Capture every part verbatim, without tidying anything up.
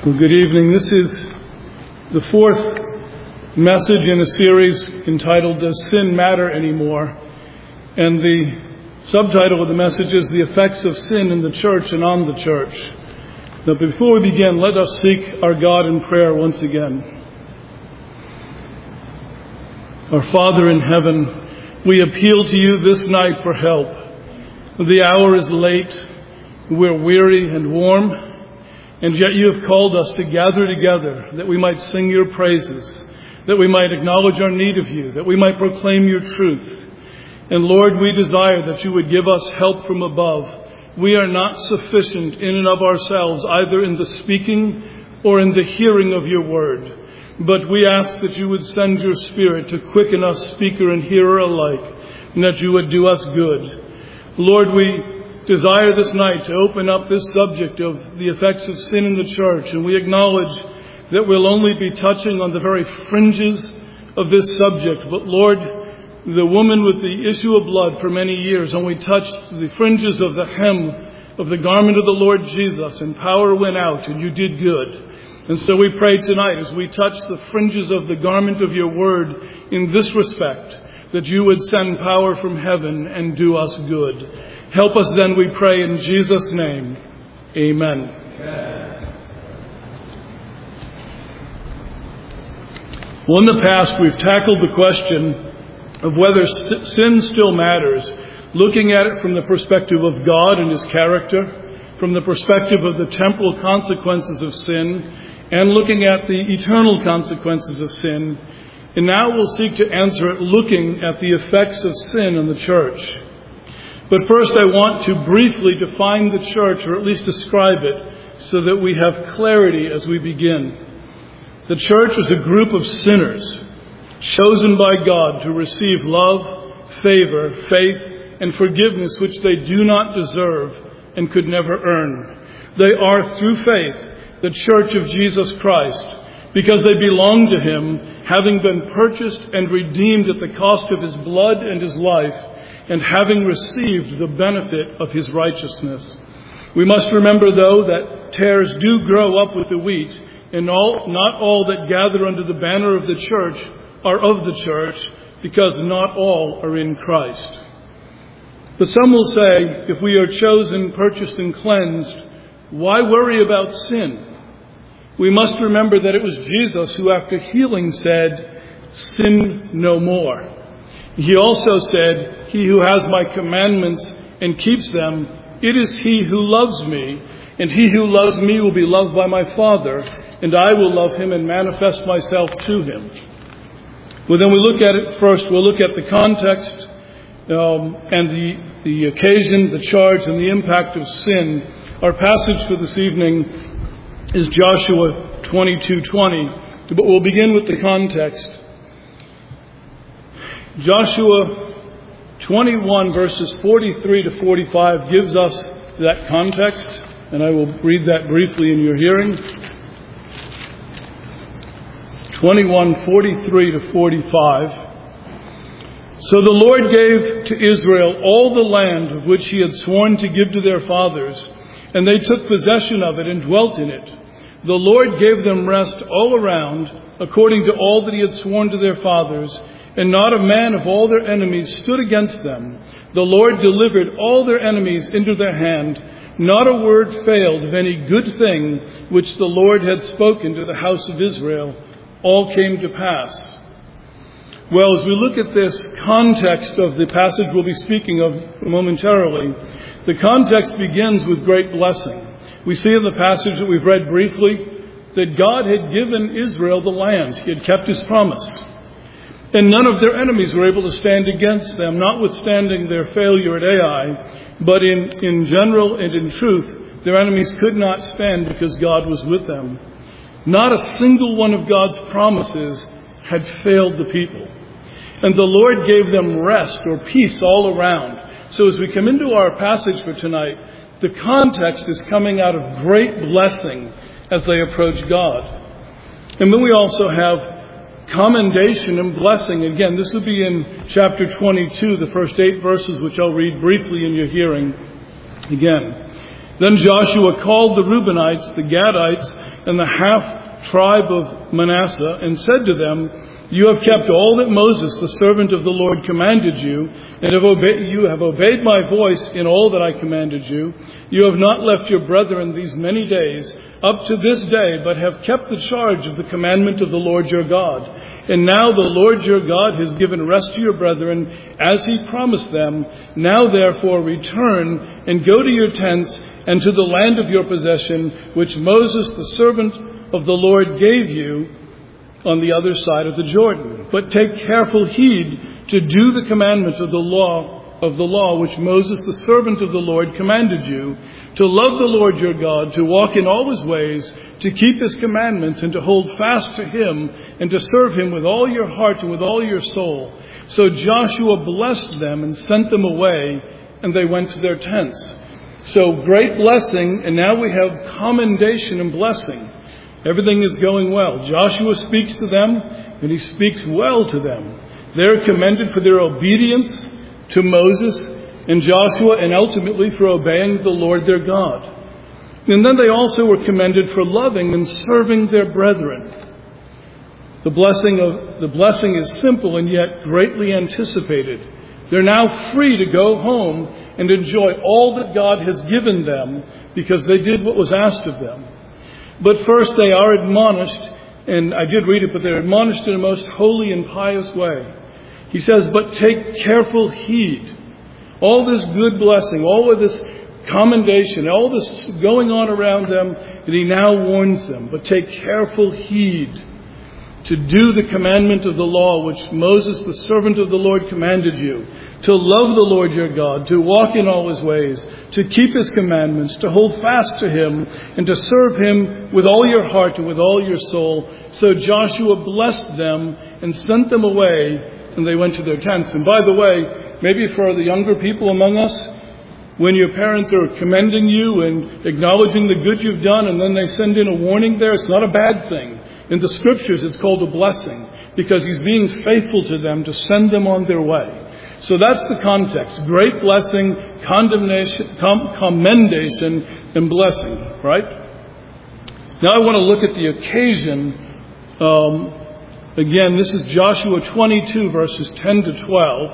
Well, good evening. This is the fourth message in a series entitled Does Sin Matter Anymore? And the subtitle of the message is The Effects of Sin in the Church and on the Church. Now, before we begin, let us seek our God in prayer once again. Our Father in heaven, we appeal to you this night for help. The hour is late, we're weary and warm, and yet you have called us to gather together that we might sing your praises, that we might acknowledge our need of you, that we might proclaim your truth. And Lord, we desire that you would give us help from above. We are not sufficient in and of ourselves, either in the speaking or in the hearing of your word. But we ask that you would send your Spirit to quicken us, speaker and hearer alike, and that you would do us good. Lord, we desire this night to open up this subject of the effects of sin in the church, and we acknowledge that we'll only be touching on the very fringes of this subject. But Lord, the woman with the issue of blood for many years only touched the fringes of the hem of the garment of the Lord Jesus, and power went out, and you did good. And so we pray tonight, as we touch the fringes of the garment of your word in this respect, that you would send power from heaven and do us good. Help us then, we pray, in Jesus' name. Amen. Amen. Well, in the past, we've tackled the question of whether st- sin still matters, looking at it from the perspective of God and his character, from the perspective of the temporal consequences of sin, and looking at the eternal consequences of sin. And now we'll seek to answer it looking at the effects of sin on the church. But first I want to briefly define the church, or at least describe it, so that we have clarity as we begin. The church is a group of sinners chosen by God to receive love, favor, faith, and forgiveness which they do not deserve and could never earn. They are, through faith, the church of Jesus Christ, because they belong to him, having been purchased and redeemed at the cost of his blood and his life, and having received the benefit of his righteousness. We must remember, though, that tares do grow up with the wheat, and all, not all that gather under the banner of the church are of the church, because not all are in Christ. But some will say, if we are chosen, purchased, and cleansed, why worry about sin? We must remember that it was Jesus who, after healing, said, "Sin no more." He also said, "He who has my commandments and keeps them, it is he who loves me, and he who loves me will be loved by my Father, and I will love him and manifest myself to him." Well, then we look at it first. We'll look at the context um, and the, the occasion, the charge, and the impact of sin. Our passage for this evening is Joshua twenty-two twenty, but we'll begin with the context. Joshua twenty-one verses forty-three to forty-five gives us that context, and I will read that briefly in your hearing. twenty-one forty-three to forty-five. So the Lord gave to Israel all the land of which he had sworn to give to their fathers, and they took possession of it and dwelt in it. The Lord gave them rest all around, according to all that he had sworn to their fathers, and not a man of all their enemies stood against them. The Lord delivered all their enemies into their hand. Not a word failed of any good thing which the Lord had spoken to the house of Israel. All came to pass. Well, as we look at this context of the passage we'll be speaking of momentarily, the context begins with great blessing. We see in the passage that we've read briefly that God had given Israel the land. He had kept his promise. And none of their enemies were able to stand against them, notwithstanding their failure at Ai. But in, in general and in truth, their enemies could not stand because God was with them. Not a single one of God's promises had failed the people. And the Lord gave them rest or peace all around. So as we come into our passage for tonight, the context is coming out of great blessing as they approach God. And then we also have commendation and blessing. Again, this will be in chapter twenty-two, the first eight verses, which I'll read briefly in your hearing again. Then Joshua called the Reubenites, the Gadites, and the half tribe of Manasseh, and said to them, "You have kept all that Moses, the servant of the Lord, commanded you, and have obe- you have obeyed my voice in all that I commanded you. You have not left your brethren these many days, up to this day, but have kept the charge of the commandment of the Lord your God. And now the Lord your God has given rest to your brethren, as he promised them. Now therefore return and go to your tents and to the land of your possession, which Moses, the servant of the Lord, gave you on the other side of the Jordan. But take careful heed to do the commandments of the law of the law which Moses, the servant of the Lord, commanded you, to love the Lord your God, to walk in all his ways, to keep his commandments, and to hold fast to him, and to serve him with all your heart and with all your soul." So Joshua blessed them and sent them away, and they went to their tents. So great blessing, and now we have commendation and blessing. Everything is going well. Joshua speaks to them, and he speaks well to them. They're commended for their obedience to Moses and Joshua, and ultimately for obeying the Lord their God. And then they also were commended for loving and serving their brethren. The blessing of the blessing is simple and yet greatly anticipated. They're now free to go home and enjoy all that God has given them because they did what was asked of them. But first they are admonished, and I did read it, but they're admonished in a most holy and pious way. He says, "But take careful heed." All this good blessing, all of this commendation, all this going on around them, and he now warns them, "But take careful heed to do the commandment of the law which Moses, the servant of the Lord, commanded you, to love the Lord your God, to walk in all his ways, to keep his commandments, to hold fast to him, and to serve him with all your heart and with all your soul." So Joshua blessed them and sent them away, and they went to their tents. And by the way, maybe for the younger people among us, when your parents are commending you and acknowledging the good you've done, and then they send in a warning there, it's not a bad thing. In the scriptures, it's called a blessing, because he's being faithful to them to send them on their way. So that's the context. Great blessing, condemnation, com- commendation, and blessing, right? Now I want to look at the occasion. Um, again, this is Joshua twenty-two, verses ten to twelve.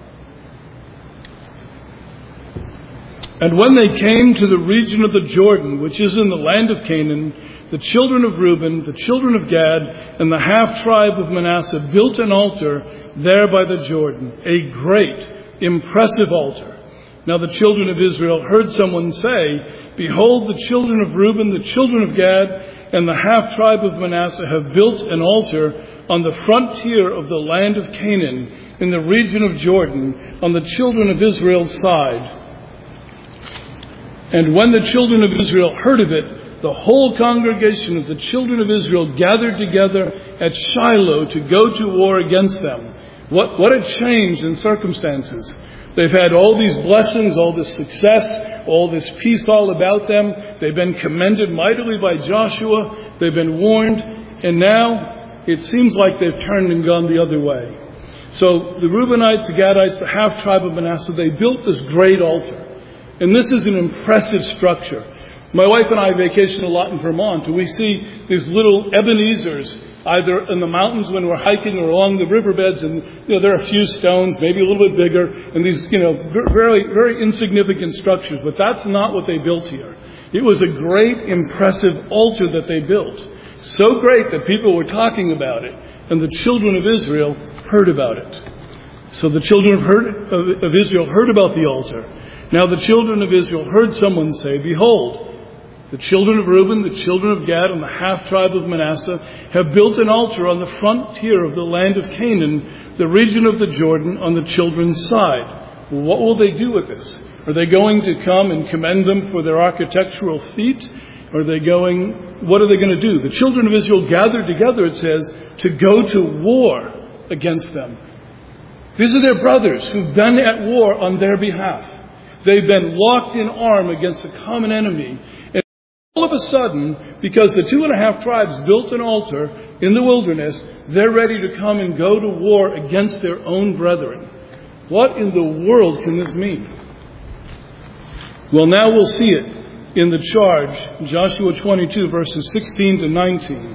"And when they came to the region of the Jordan, which is in the land of Canaan, the children of Reuben, the children of Gad, and the half-tribe of Manasseh built an altar there by the Jordan, a great, impressive altar. Now the children of Israel heard someone say, 'Behold, the children of Reuben, the children of Gad, and the half-tribe of Manasseh have built an altar on the frontier of the land of Canaan, in the region of Jordan, on the children of Israel's side.' And when the children of Israel heard of it, the whole congregation of the children of Israel gathered together at Shiloh to go to war against them." What, what a change in circumstances. They've had all these blessings, all this success, all this peace all about them. They've been commended mightily by Joshua. They've been warned. And now it seems like they've turned and gone the other way. So the Reubenites, the Gadites, the half-tribe of Manasseh, they built this great altar. And this is an impressive structure. My wife and I vacation a lot in Vermont, and we see these little Ebenezers, either in the mountains when we're hiking or along the riverbeds, and you know there are a few stones, maybe a little bit bigger, and these you know very very insignificant structures. But that's not what they built here. It was a great, impressive altar that they built, so great that people were talking about it, and the children of Israel heard about it. So the children of, heard, of, of Israel heard about the altar. Now the children of Israel heard someone say, "Behold, the children of Reuben, the children of Gad, and the half-tribe of Manasseh have built an altar on the frontier of the land of Canaan, the region of the Jordan, on the children's side." Well, what will they do with this? Are they going to come and commend them for their architectural feat? Are they going, what are they going to do? The children of Israel gathered together, it says, to go to war against them. These are their brothers who've been at war on their behalf. They've been locked in arm against a common enemy. And all of a sudden, because the two and a half tribes built an altar in the wilderness, they're ready to come and go to war against their own brethren. What in the world can this mean? Well, now we'll see it. in the charge, Joshua twenty-two, verses sixteen to nineteen.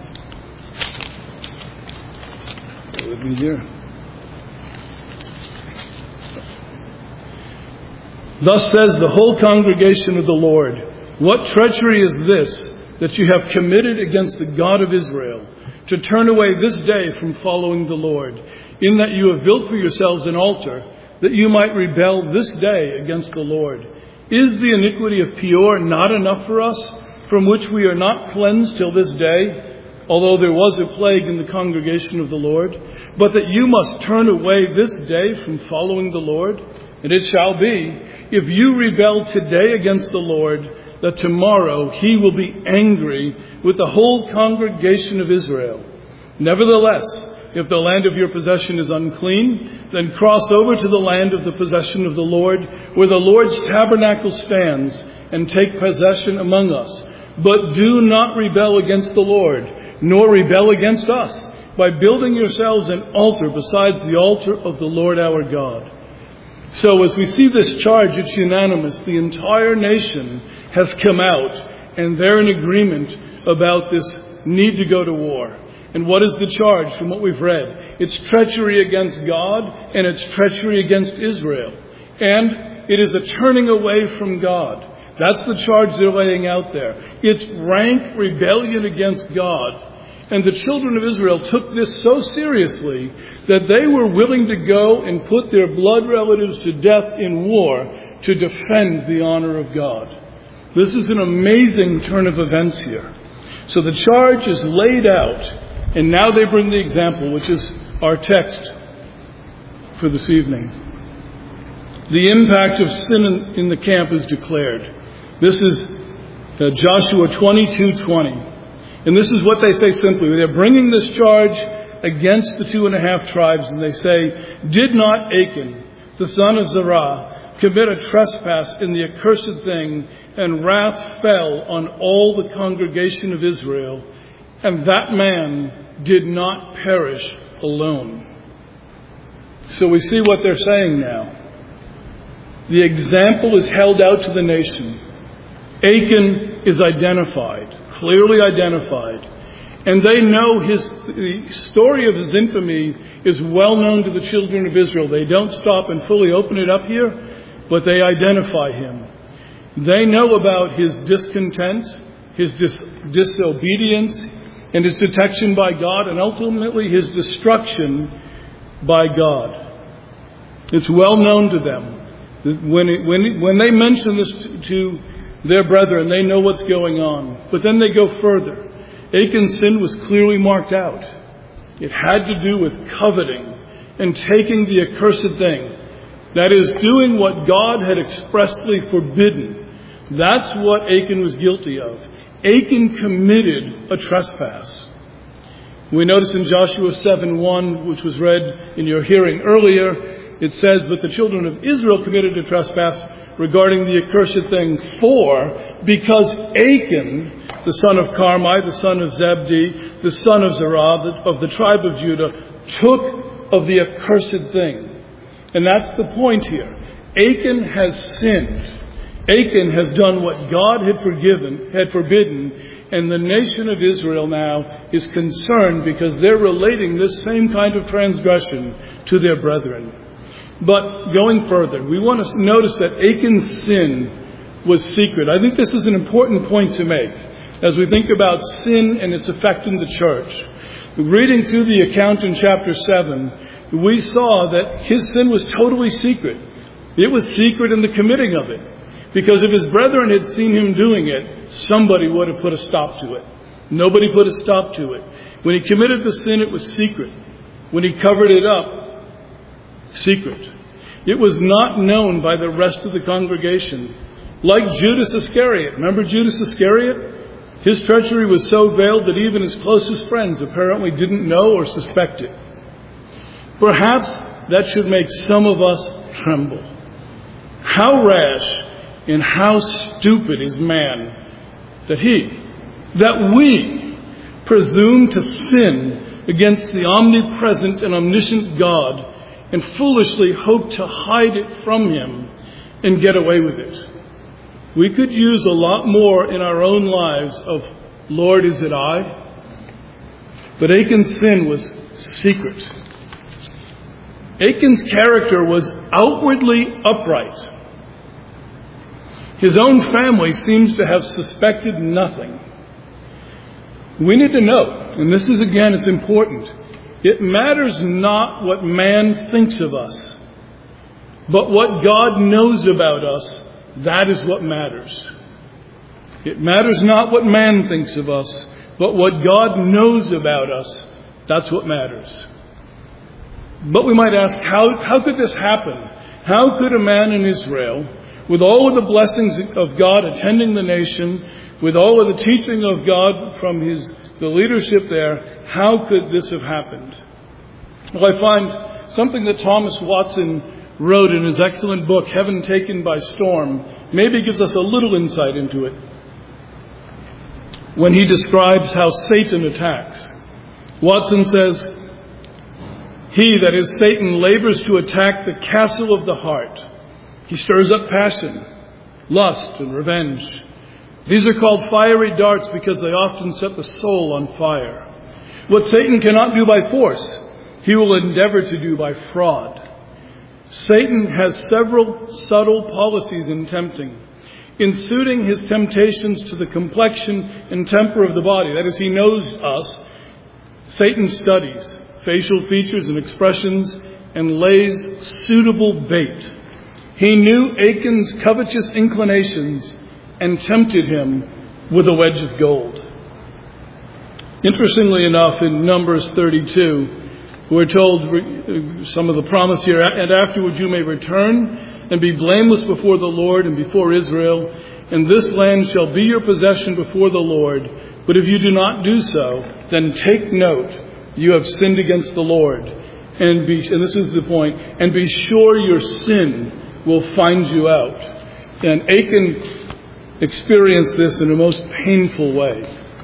Bear with me here. Thus says the whole congregation of the Lord, what treachery is this that you have committed against the God of Israel, to turn away this day from following the Lord, in that you have built for yourselves an altar, that you might rebel this day against the Lord? Is the iniquity of Peor not enough for us, from which we are not cleansed till this day, although there was a plague in the congregation of the Lord? But that you must turn away this day from following the Lord? And it shall be, if you rebel today against the Lord, that tomorrow he will be angry with the whole congregation of Israel. Nevertheless, if the land of your possession is unclean, then cross over to the land of the possession of the Lord, where the Lord's tabernacle stands, and take possession among us. But do not rebel against the Lord, nor rebel against us, by building yourselves an altar besides the altar of the Lord our God. So as we see this charge, it's unanimous. The entire nation has come out, and they're in agreement about this need to go to war. And what is the charge from what we've read? It's treachery against God, and it's treachery against Israel. And it is a turning away from God. That's the charge they're laying out there. It's rank rebellion against God. And the children of Israel took this so seriously that they were willing to go and put their blood relatives to death in war to defend the honor of God. This is an amazing turn of events here. So the charge is laid out, and now they bring the example, which is our text for this evening. The impact of sin in, in the camp is declared. This is uh, Joshua twenty-two twenty. And this is what they say simply. They're bringing this charge against the two and a half tribes, and they say, did not Achan, the son of Zerah, commit a trespass in the accursed thing, and wrath fell on all the congregation of Israel, and that man did not perish alone. So we see what they're saying now. The example is held out to the nation. Achan is identified, clearly identified. And they know his, the story of his infamy is well known to the children of Israel. They don't stop and fully open it up here, but they identify him. They know about his discontent, his dis- disobedience, and his detection by God, and ultimately his destruction by God. It's well known to them. When, it, when, it, when they mention this to, to their brethren, they know what's going on. But then they go further. Achan's sin was clearly marked out. It had to do with coveting and taking the accursed thing. That is, doing what God had expressly forbidden. That's what Achan was guilty of. Achan committed a trespass. We notice in Joshua seven one, which was read in your hearing earlier, it says, but the children of Israel committed a trespass regarding the accursed thing, for because Achan, the son of Carmi, the son of Zebdi, the son of Zerah, of the tribe of Judah, took of the accursed thing. And that's the point here. Achan has sinned. Achan has done what God had forgiven, had forbidden, and the nation of Israel now is concerned because they're relating this same kind of transgression to their brethren. But going further, we want to notice that Achan's sin was secret. I think this is an important point to make as we think about sin and its effect in the church. Reading through the account in chapter seven, we saw that his sin was totally secret. It was secret in the committing of it. Because if his brethren had seen him doing it, somebody would have put a stop to it. Nobody put a stop to it. When he committed the sin, it was secret. When he covered it up, secret. It was not known by the rest of the congregation. Like Judas Iscariot. Remember Judas Iscariot? His treachery was so veiled that even his closest friends apparently didn't know or suspect it. Perhaps that should make some of us tremble. How rash and how stupid is man that he, that we presume to sin against the omnipresent and omniscient God and foolishly hope to hide it from him and get away with it. We could use a lot more in our own lives of, Lord, is it I? But Achan's sin was secret. Achan's character was outwardly upright. His own family seems to have suspected nothing. We need to know, and this is again, it's important. It matters not what man thinks of us, but what God knows about us, that is what matters. It matters not what man thinks of us, but what God knows about us, that's what matters. But we might ask, how, how could this happen? How could a man in Israel, with all of the blessings of God attending the nation, with all of the teaching of God from his the leadership there, how could this have happened? Well, I find something that Thomas Watson wrote in his excellent book, Heaven Taken by Storm, maybe gives us a little insight into it. When he describes how Satan attacks, Watson says, he, that is Satan, labors to attack the castle of the heart. He stirs up passion, lust, and revenge. These are called fiery darts because they often set the soul on fire. What Satan cannot do by force, he will endeavor to do by fraud. Satan has several subtle policies in tempting. In suiting his temptations to the complexion and temper of the body, that is, he knows us, Satan studies facial features and expressions and lays suitable bait. He knew Achan's covetous inclinations and tempted him with a wedge of gold. Interestingly enough, in Numbers thirty-two, we're told some of the promise here, and afterwards you may return and be blameless before the Lord and before Israel, and this land shall be your possession before the Lord. But if you do not do so, then take note, you have sinned against the Lord. And be, and this is the point, and be sure your sin will find you out. And Achan experienced this in a most painful way.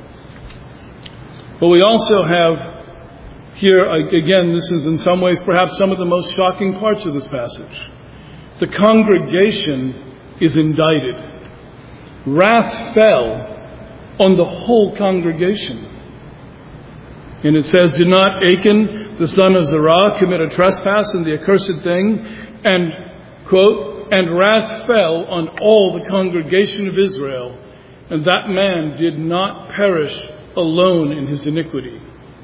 But we also have here, again, this is in some ways perhaps some of the most shocking parts of this passage. The congregation is indicted. Wrath fell on the whole congregation. And it says, did not Achan, the son of Zerah, commit a trespass in the accursed thing? And, quote, and wrath fell on all the congregation of Israel, and that man did not perish alone in his iniquity.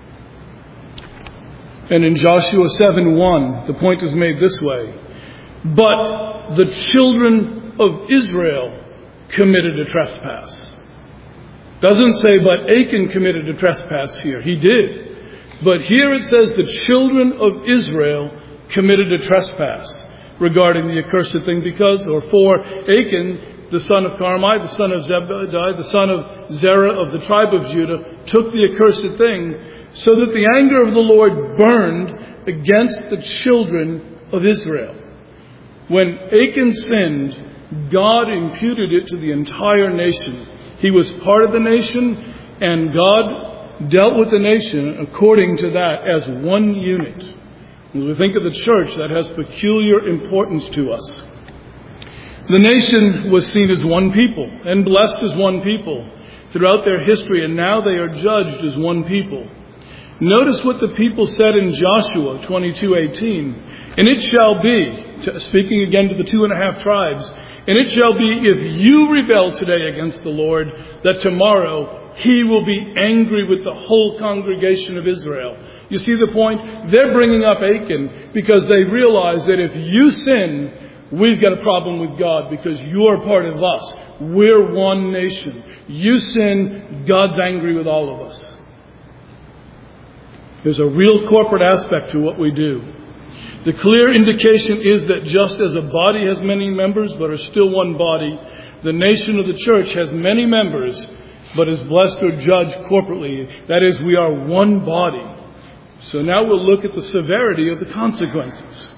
And in Joshua seven one, the point is made this way. But the children of Israel committed a trespass. Doesn't say, but Achan committed a trespass here. He did. But here it says the children of Israel committed a trespass regarding the accursed thing because, or for Achan, the son of Carmi, the son of Zebediah, the son of Zerah of the tribe of Judah, took the accursed thing so that the anger of the Lord burned against the children of Israel. When Achan sinned, God imputed it to the entire nation. He was part of the nation, and God dealt with the nation according to that as one unit. As we think of the church, that has peculiar importance to us. The nation was seen as one people and blessed as one people throughout their history, and now they are judged as one people. Notice what the people said in Joshua twenty-two eighteen. And it shall be, speaking again to the two and a half tribes, and it shall be if you rebel today against the Lord, that tomorrow he will be angry with the whole congregation of Israel. You see the point? They're bringing up Achan because they realize that if you sin, we've got a problem with God because you're part of us. We're one nation. You sin, God's angry with all of us. There's a real corporate aspect to what we do. The clear indication is that just as a body has many members but are still one body, the nation of the church has many members but is blessed or judged corporately. That is, we are one body. So now we'll look at the severity of the consequences.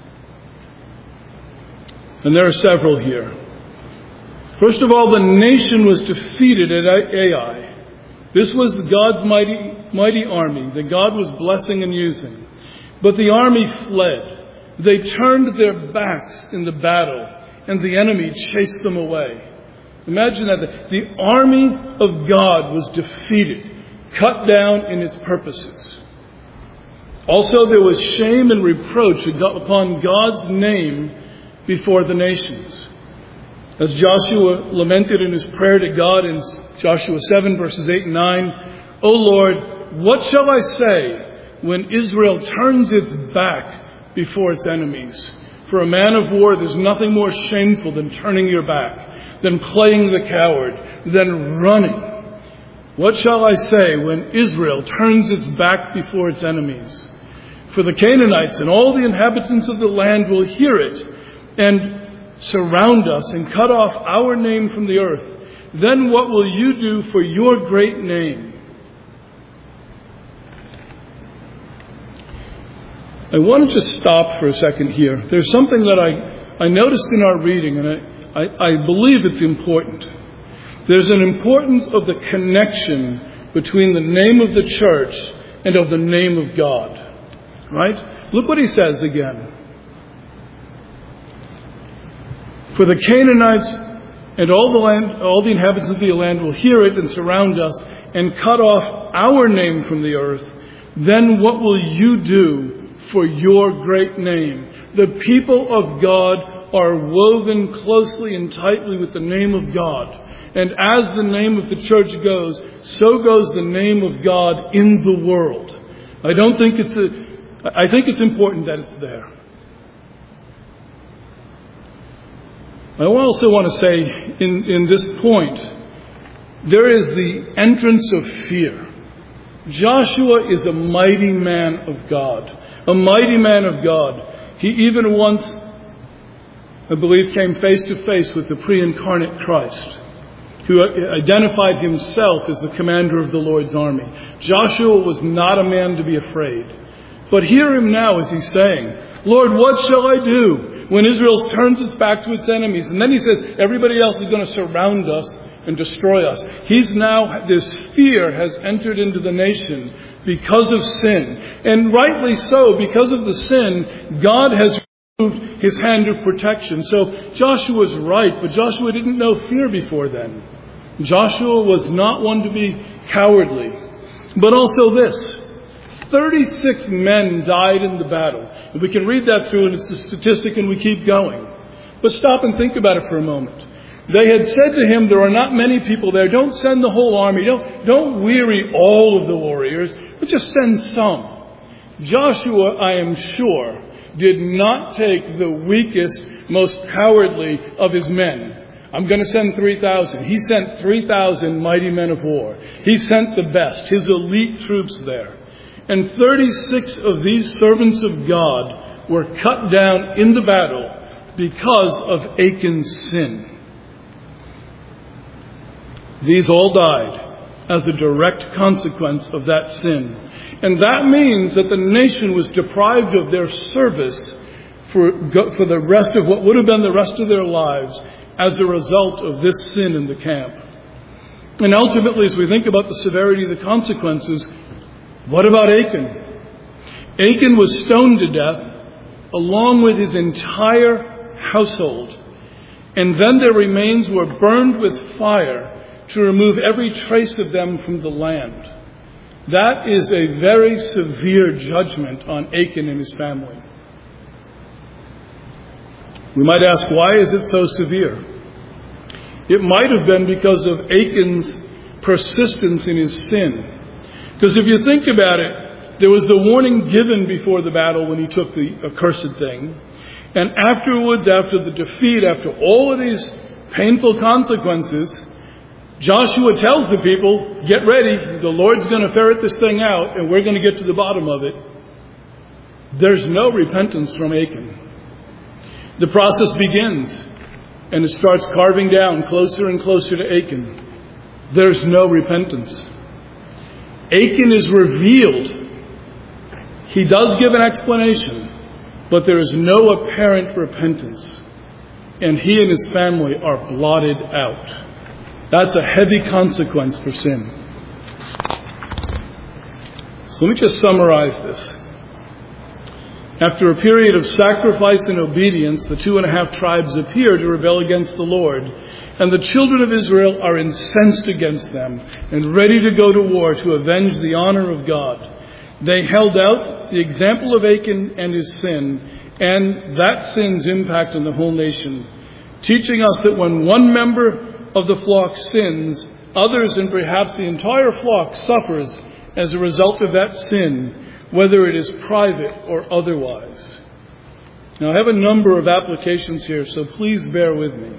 And there are several here. First of all, the nation was defeated at Ai. This was God's mighty, mighty army that God was blessing and using. But the army fled. They turned their backs in the battle, and the enemy chased them away. Imagine that. The army of God was defeated, cut down in its purposes. Also, there was shame and reproach upon God's name before the nations. As Joshua lamented in his prayer to God in Joshua seven, verses eight and nine, "O Lord, what shall I say when Israel turns its back before its enemies? For a man of war, there's nothing more shameful than turning your back, than playing the coward, than running. What shall I say when Israel turns its back before its enemies? For the Canaanites and all the inhabitants of the land will hear it and surround us and cut off our name from the earth. Then what will you do for your great name?" I want to just stop for a second here. There's something that I, I noticed in our reading, and I, I, I believe it's important. There's an importance of the connection between the name of the church and of the name of God. Right? Look what he says again. "For the Canaanites and all the land, all the inhabitants of the land will hear it and surround us and cut off our name from the earth. Then what will you do for your great name?" The people of God are woven closely and tightly with the name of God. And as the name of the church goes, so goes the name of God in the world. I don't think it's a, I think it's important that it's there. I also want to say in, in this point, there is the entrance of fear. Joshua is a mighty man of God. A mighty man of God. He even once, I believe, came face to face with the pre-incarnate Christ, who identified himself as the commander of the Lord's army. Joshua was not a man to be afraid. But hear him now as he's saying, "Lord, what shall I do when Israel turns its back to its enemies?" And then he says, everybody else is going to surround us and destroy us. He's now, this fear has entered into the nation because of sin. And rightly so, because of the sin, God has removed his hand of protection. So Joshua's right, but Joshua didn't know fear before then. Joshua was not one to be cowardly. But also this, thirty-six men died in the battle. And we can read that through, and it's a statistic, and we keep going. But stop and think about it for a moment. They had said to him, "There are not many people there. Don't send the whole army. Don't, don't weary all of the warriors, but just send some." Joshua, I am sure, did not take the weakest, most cowardly of his men. "I'm going to send three thousand. He sent three thousand mighty men of war. He sent the best, his elite troops there. And thirty-six of these servants of God were cut down in the battle because of Achan's sin. These all died as a direct consequence of that sin. And that means that the nation was deprived of their service for, for the rest of what would have been the rest of their lives as a result of this sin in the camp. And ultimately, as we think about the severity of the consequences, what about Achan? Achan was stoned to death along with his entire household. And then their remains were burned with fire to remove every trace of them from the land. That is a very severe judgment on Achan and his family. We might ask, why is it so severe? It might have been because of Achan's persistence in his sin. Because if you think about it, there was the warning given before the battle when he took the accursed thing. And afterwards, after the defeat, after all of these painful consequences, Joshua tells the people, get ready, the Lord's going to ferret this thing out, and we're going to get to the bottom of it. There's no repentance from Achan. The process begins, and it starts carving down closer and closer to Achan. There's no repentance. Achan is revealed. He does give an explanation, but there is no apparent repentance. And he and his family are blotted out. That's a heavy consequence for sin. So let me just summarize this. After a period of sacrifice and obedience, the two and a half tribes appear to rebel against the Lord, and the children of Israel are incensed against them and ready to go to war to avenge the honor of God. They held out the example of Achan and his sin, and that sin's impact on the whole nation, teaching us that when one member of the flock sins, others and perhaps the entire flock suffers as a result of that sin, whether it is private or otherwise. Now, I have a number of applications here, so please bear with me.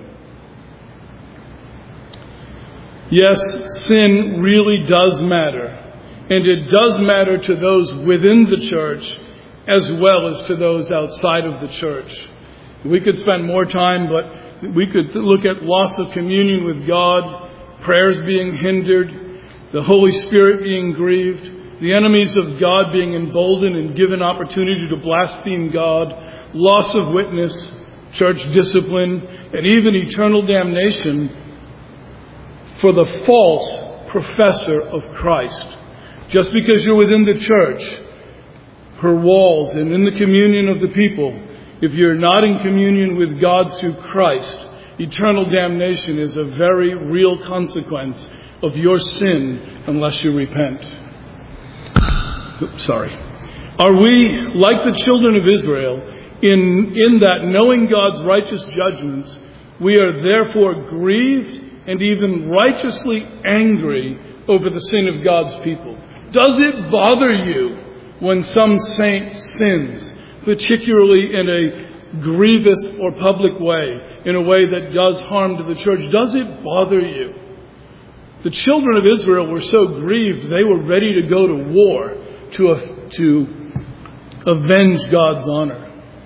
Yes, sin really does matter, and it does matter to those within the church as well as to those outside of the church. We could spend more time, but we could look at loss of communion with God, prayers being hindered, the Holy Spirit being grieved, the enemies of God being emboldened and given opportunity to blaspheme God, loss of witness, church discipline, and even eternal damnation for the false professor of Christ. Just because you're within the church, her walls, and in the communion of the people, if you're not in communion with God through Christ, eternal damnation is a very real consequence of your sin unless you repent. Oops, sorry. Are we, like the children of Israel, in, in that knowing God's righteous judgments, we are therefore grieved and even righteously angry over the sin of God's people? Does it bother you when some saint sins, particularly in a grievous or public way, in a way that does harm to the church? Does it bother you? The children of Israel were so grieved they were ready to go to war to, uh, to avenge God's honor.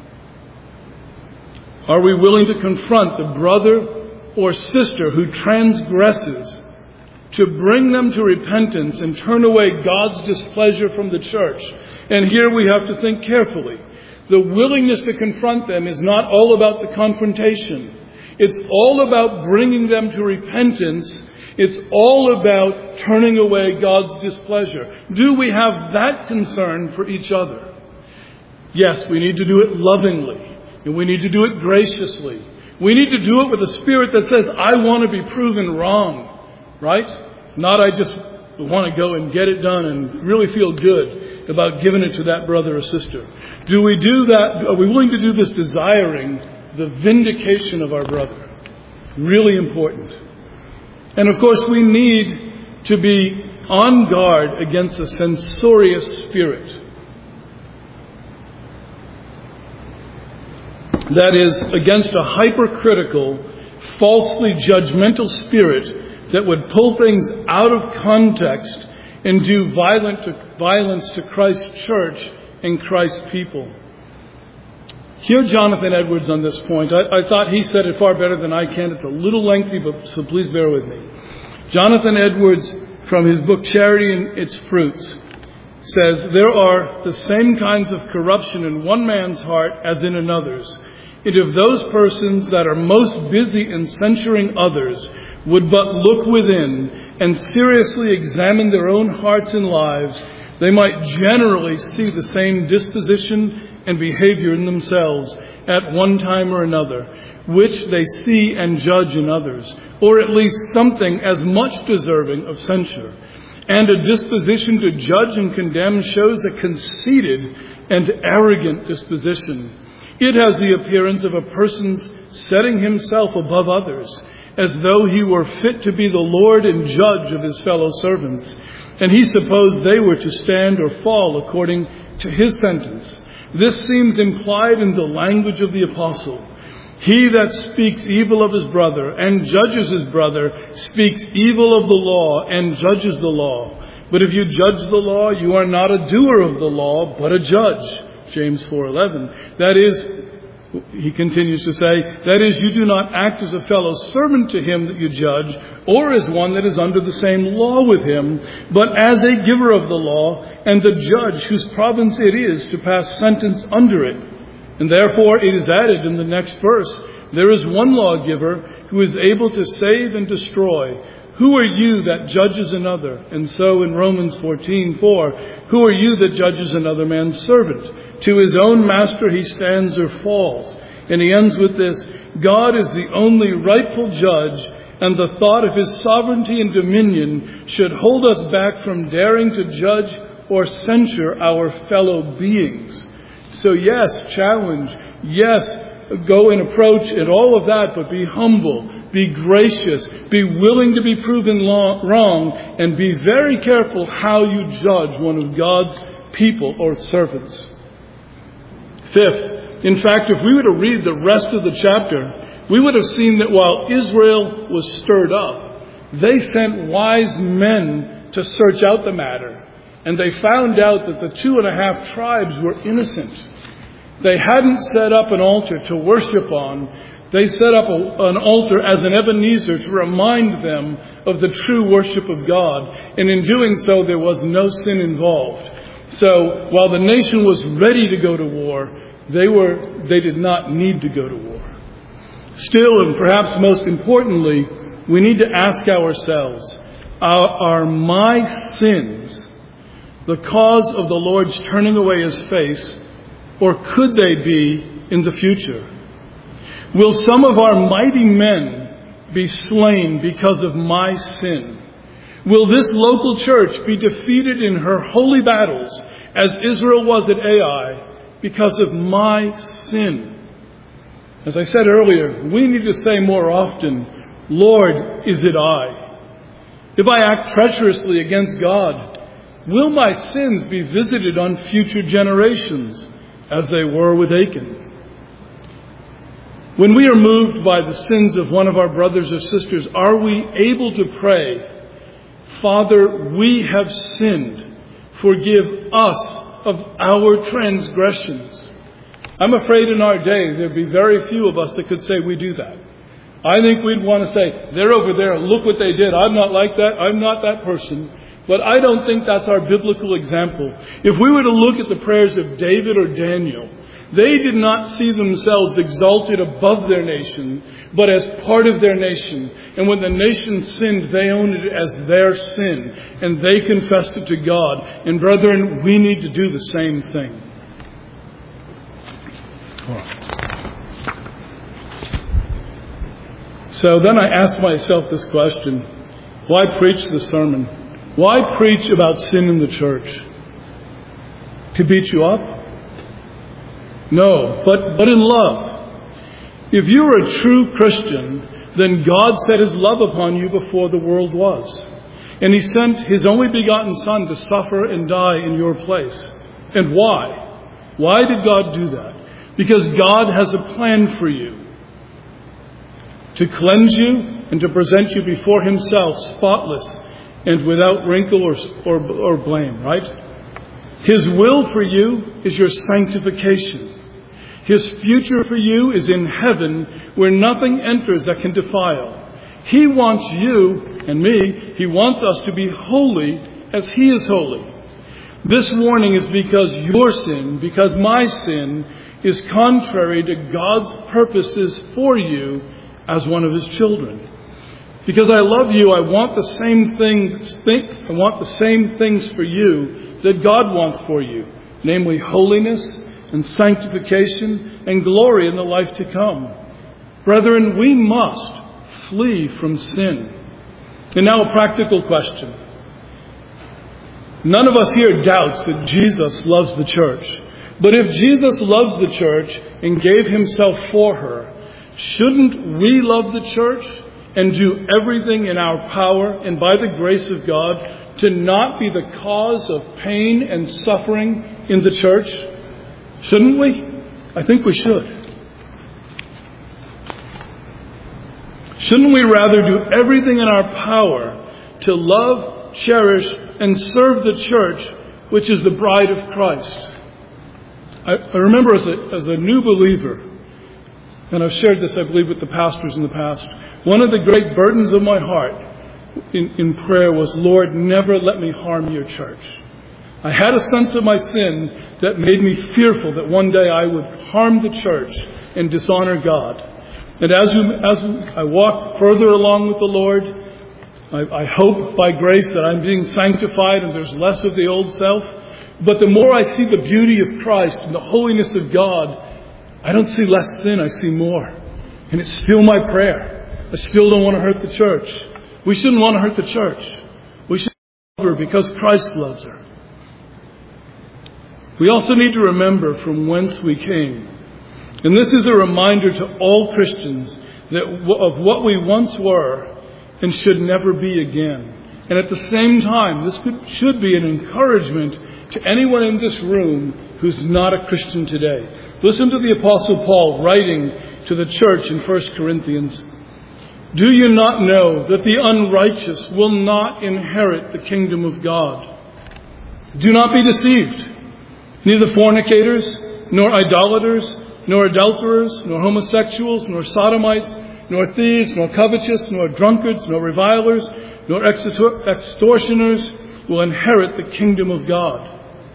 Are we willing to confront the brother or sister who transgresses, to bring them to repentance and turn away God's displeasure from the church? And here we have to think carefully. The willingness to confront them is not all about the confrontation. It's all about bringing them to repentance. It's all about turning away God's displeasure. Do we have that concern for each other? Yes, we need to do it lovingly, and we need to do it graciously. We need to do it with a spirit that says, I want to be proven wrong, right? Not I just want to go and get it done and really feel good about giving it to that brother or sister. Do we do that? Are we willing to do this desiring the vindication of our brother? Really important. And of course, we need to be on guard against a censorious spirit. That is, against a hypercritical, falsely judgmental spirit that would pull things out of context and do violent to, violence to Christ's church and Christ's people. Hear Jonathan Edwards on this point. I, I thought he said it far better than I can. It's a little lengthy, but so please bear with me. Jonathan Edwards, from his book Charity and Its Fruits, says, there are the same kinds of corruption in one man's heart as in another's. And if those persons that are most busy in censuring others would but look within and seriously examine their own hearts and lives, they might generally see the same disposition and behavior in themselves at one time or another, which they see and judge in others, or at least something as much deserving of censure. And a disposition to judge and condemn shows a conceited and arrogant disposition. It has the appearance of a person's setting himself above others, as though he were fit to be the Lord and judge of his fellow servants, and he supposed they were to stand or fall according to his sentence. This seems implied in the language of the apostle. He that speaks evil of his brother and judges his brother speaks evil of the law and judges the law. But if you judge the law, you are not a doer of the law, but a judge. James four eleven. That is, he continues to say, that is, you do not act as a fellow servant to him that you judge, or as one that is under the same law with him, but as a giver of the law, and the judge whose province it is to pass sentence under it. And therefore it is added in the next verse, there is one lawgiver who is able to save and destroy. Who are you that judges another? And so in Romans fourteen four, who are you that judges another man's servant? To his own master he stands or falls. And he ends with this: God is the only rightful judge, and the thought of his sovereignty and dominion should hold us back from daring to judge or censure our fellow beings. So yes, challenge. Yes, go and approach it, all of that, but be humble, be gracious, be willing to be proven wrong, and be very careful how you judge one of God's people or servants. Fifth, in fact, if we were to read the rest of the chapter, we would have seen that while Israel was stirred up, they sent wise men to search out the matter. And they found out that the two and a half tribes were innocent. They hadn't set up an altar to worship on. They set up a, an altar as an Ebenezer to remind them of the true worship of God. And in doing so, there was no sin involved. So while the nation was ready to go to war, they were they did not need to go to war. Still, and perhaps most importantly, we need to ask ourselves, are, are my sins the cause of the Lord's turning away his face, or could they be in the future? Will some of our mighty men be slain because of my sin? Will this local church be defeated in her holy battles, as Israel was at Ai, because of my sin? As I said earlier, we need to say more often, Lord, is it I? If I act treacherously against God, will my sins be visited on future generations, as they were with Achan? When we are moved by the sins of one of our brothers or sisters, are we able to pray, Father, we have sinned. Forgive us of our transgressions. I'm afraid in our day there'd be very few of us that could say we do that. I think we'd want to say, they're over there, look what they did. I'm not like that. I'm not that person. But I don't think that's our biblical example. If we were to look at the prayers of David or Daniel, they did not see themselves exalted above their nation, but as part of their nation. And when the nation sinned, they owned it as their sin, and they confessed it to God. And brethren, we need to do the same thing. So then I asked myself this question: why preach this sermon? Why preach about sin in the church? To beat you up? No, but, but in love. If you are a true Christian, then God set his love upon you before the world was. And he sent his only begotten Son to suffer and die in your place. And why? Why did God do that? Because God has a plan for you. To cleanse you and to present you before himself spotless and without wrinkle or, or, or blame, right? His will for you is your sanctification. His future for you is in heaven, where nothing enters that can defile. He wants you and me, he wants us to be holy as he is holy. This warning is because your sin, because my sin, is contrary to God's purposes for you as one of his children. Because I love you, I want the same things, think, I want the same things for you that God wants for you, namely holiness and sanctification and glory in the life to come. Brethren, we must flee from sin. And now a practical question. None of us here doubts that Jesus loves the church. But if Jesus loves the church and gave himself for her, shouldn't we love the church and do everything in our power and by the grace of God to not be the cause of pain and suffering in the church? Shouldn't we? I think we should. Shouldn't we rather do everything in our power to love, cherish, and serve the church, which is the bride of Christ? I, I remember as a, as a new believer, and I've shared this, I believe, with the pastors in the past, one of the great burdens of my heart in, in prayer was, Lord, never let me harm your church. I had a sense of my sin that made me fearful that one day I would harm the church and dishonor God. And as, we, as we, I walk further along with the Lord, I, I hope by grace that I'm being sanctified and there's less of the old self. But the more I see the beauty of Christ and the holiness of God, I don't see less sin, I see more. And it's still my prayer. I still don't want to hurt the church. We shouldn't want to hurt the church. We should love her because Christ loves her. We also need to remember from whence we came. And this is a reminder to all Christians that of what we once were and should never be again. And at the same time, this could, should be an encouragement to anyone in this room who's not a Christian today. Listen to the Apostle Paul writing to the church in First Corinthians. Do you not know that the unrighteous will not inherit the kingdom of God? Do not be deceived. Neither fornicators, nor idolaters, nor adulterers, nor homosexuals, nor sodomites, nor thieves, nor covetous, nor drunkards, nor revilers, nor extortioners will inherit the kingdom of God.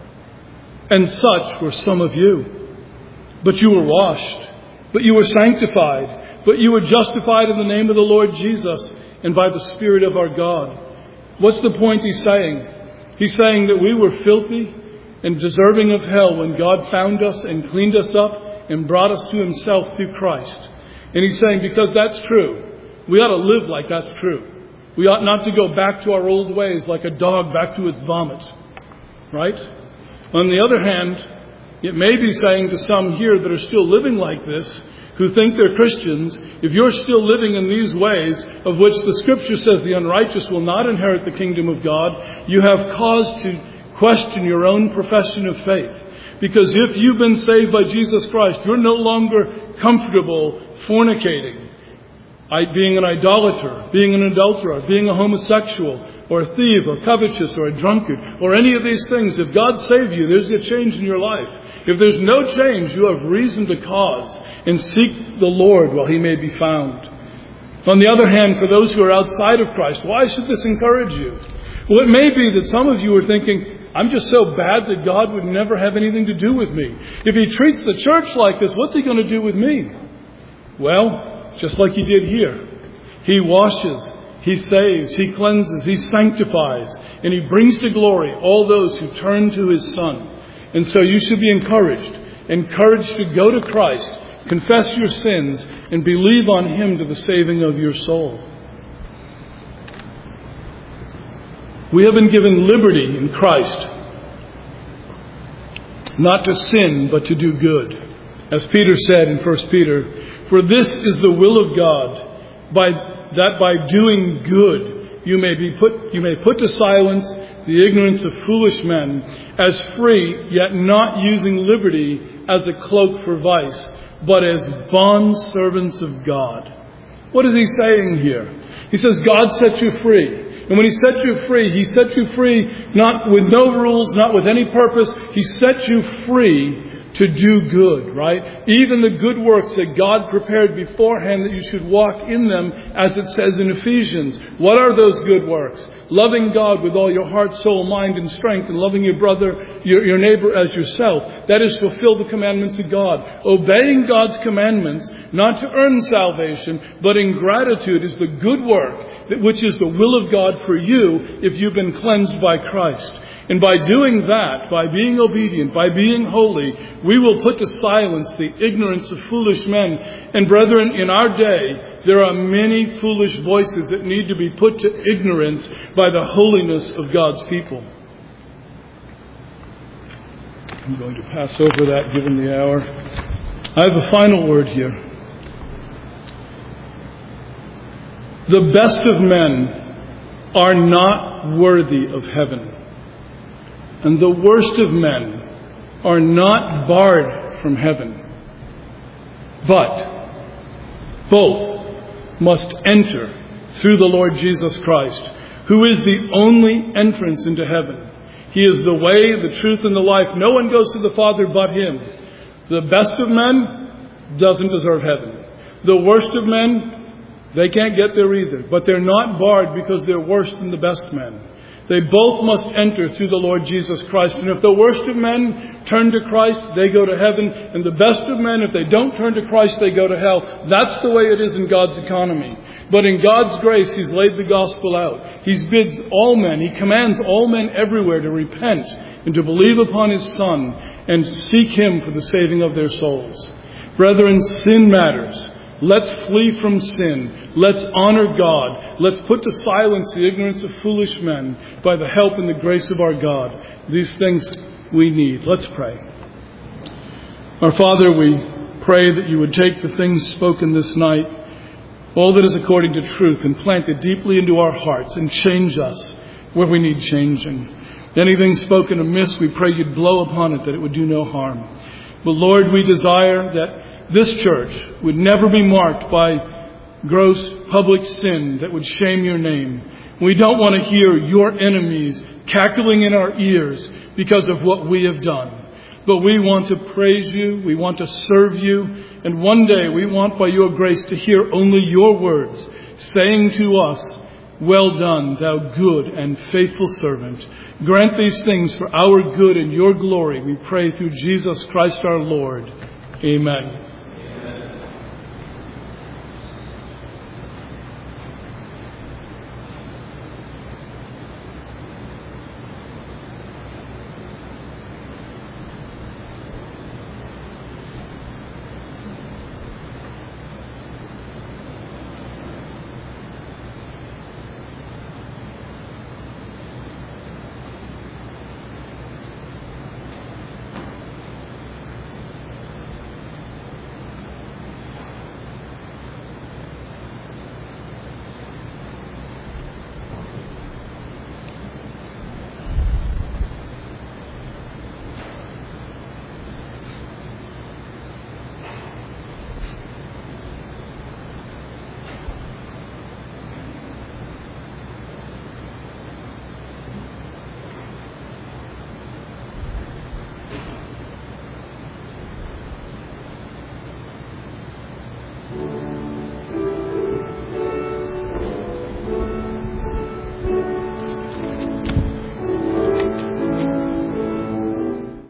And such were some of you. But you were washed, but you were sanctified, but you were justified in the name of the Lord Jesus and by the Spirit of our God. What's the point he's saying? He's saying that we were filthy and deserving of hell when God found us and cleaned us up and brought us to himself through Christ. And he's saying because that's true, we ought to live like that's true. We ought not to go back to our old ways like a dog back to its vomit. Right? On the other hand, it may be saying to some here that are still living like this, who think they're Christians, if you're still living in these ways, of which the Scripture says the unrighteous will not inherit the kingdom of God, you have cause to question your own profession of faith. Because if you've been saved by Jesus Christ, you're no longer comfortable fornicating, being an idolater, being an adulterer, being a homosexual, or a thief, or covetous, or a drunkard, or any of these things. If God saved you, there's a change in your life. If there's no change, you have reason to cause and seek the Lord while he may be found. On the other hand, for those who are outside of Christ, why should this encourage you? Well, it may be that some of you are thinking, I'm just so bad that God would never have anything to do with me. If he treats the church like this, what's he going to do with me? Well, just like he did here. He washes, he saves, he cleanses, he sanctifies, and he brings to glory all those who turn to his Son. And so you should be encouraged, encouraged to go to Christ, confess your sins, and believe on him to the saving of your soul. We have been given liberty in Christ, not to sin, but to do good. As Peter said in First Peter, for this is the will of God, by, that by doing good you may be put you may put to silence the ignorance of foolish men, as free, yet not using liberty as a cloak for vice, but as bond servants of God. What is he saying here? He says God set you free. And when he set you free, he set you free not with no rules, not with any purpose. He set you free to do good, right? Even the good works that God prepared beforehand that you should walk in them, as it says in Ephesians. What are those good works? Loving God with all your heart, soul, mind, and strength, and loving your brother, your, your neighbor as yourself. That is, fulfill the commandments of God. Obeying God's commandments, not to earn salvation, but in gratitude, is the good work, which is the will of God for you if you've been cleansed by Christ. And by doing that, by being obedient, by being holy, we will put to silence the ignorance of foolish men. And brethren, in our day, there are many foolish voices that need to be put to ignorance by the holiness of God's people. I'm going to pass over that given the hour. I have a final word here. The best of men are not worthy of heaven. And the worst of men are not barred from heaven. But both must enter through the Lord Jesus Christ, who is the only entrance into heaven. He is the way, the truth, and the life. No one goes to the Father but him. The best of men doesn't deserve heaven. The worst of men, they can't get there either. But they're not barred because they're worse than the best men. They both must enter through the Lord Jesus Christ. And if the worst of men turn to Christ, they go to heaven. And the best of men, if they don't turn to Christ, they go to hell. That's the way it is in God's economy. But in God's grace, He's laid the gospel out. He bids all men, He commands all men everywhere to repent and to believe upon His Son and seek Him for the saving of their souls. Brethren, sin matters. Let's flee from sin. Let's honor God. Let's put to silence the ignorance of foolish men by the help and the grace of our God. These things we need. Let's pray. Our Father, we pray that you would take the things spoken this night, all that is according to truth, and plant it deeply into our hearts and change us where we need changing. Anything spoken amiss, we pray you'd blow upon it, that it would do no harm. But Lord, we desire that this church would never be marked by gross public sin that would shame your name. We don't want to hear your enemies cackling in our ears because of what we have done. But we want to praise you, we want to serve you, and one day we want by your grace to hear only your words, saying to us, "Well done, thou good and faithful servant." Grant these things for our good and your glory, we pray through Jesus Christ our Lord. Amen.